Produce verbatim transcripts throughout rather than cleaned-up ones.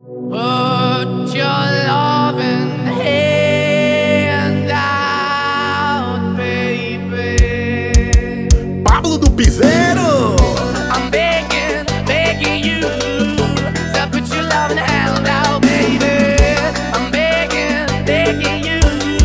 Put your loving hand out, baby. Pablo do Piseiro. I'm begging, begging you to put your loving hand out, baby. I'm begging, begging you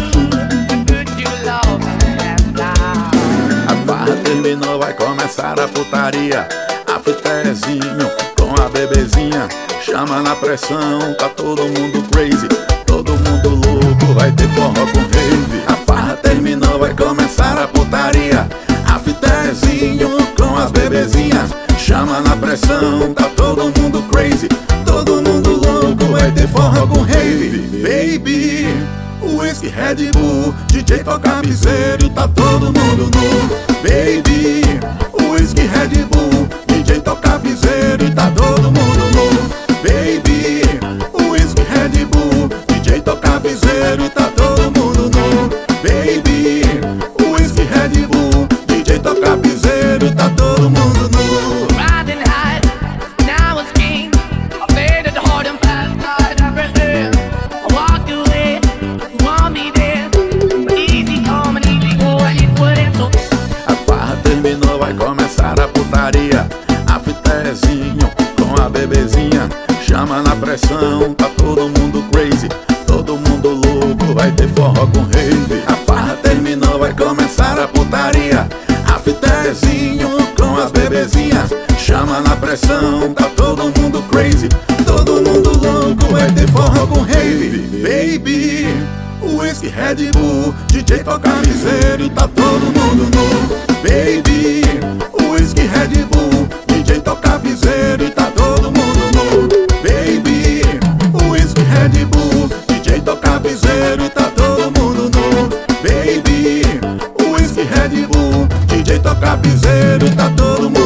to put your loving hand out. A farra terminou, vai começar a putaria. A fita é Zinho com a bebezinha. Chama na pressão, tá todo mundo crazy, todo mundo louco, vai ter forró com rave. A farra terminou, vai começar a putaria. A fita é Zinho com as bebezinhas. Chama na pressão, tá todo mundo crazy, todo mundo louco, vai ter forró com rave. Baby, whisky, Red Bull, D J toca piseiro e tá todo mundo nu. Baby, whisky, Red Bull, D J toca piseiro e tá todo mundo nu. Baby, whisky, Red Bull, D J toca piseiro e tá todo mundo nu. Baby, whisky, Red Bull, D J toca piseiro e tá todo mundo nu. Riding high, now it's king. I played it hard and fast, tried everything. I walked away, you want me there. Easy come and easy go, and it wouldn't so. A farra terminou, vai começar a putaria. A fita é Zinho com a bebezinha. Chama na pressão, tá todo mundo crazy, todo mundo louco, vai ter forró com rave. A farra terminou, vai começar a putaria. A fita é Zinho com as bebezinhas. Chama na pressão, tá todo mundo crazy, todo mundo louco, vai ter forró com rave. Baby, whisky, Red Bull, D J toca piseiro e tá todo mundo nu. Baby, whisky, Red Bull, D J toca piseiro e tá todo mundo nu. Baby, whisky, Red Bull, D J toca piseiro e tá todo mundo nu. Baby, whisky, Red Bull, D J toca piseiro e tá todo mundo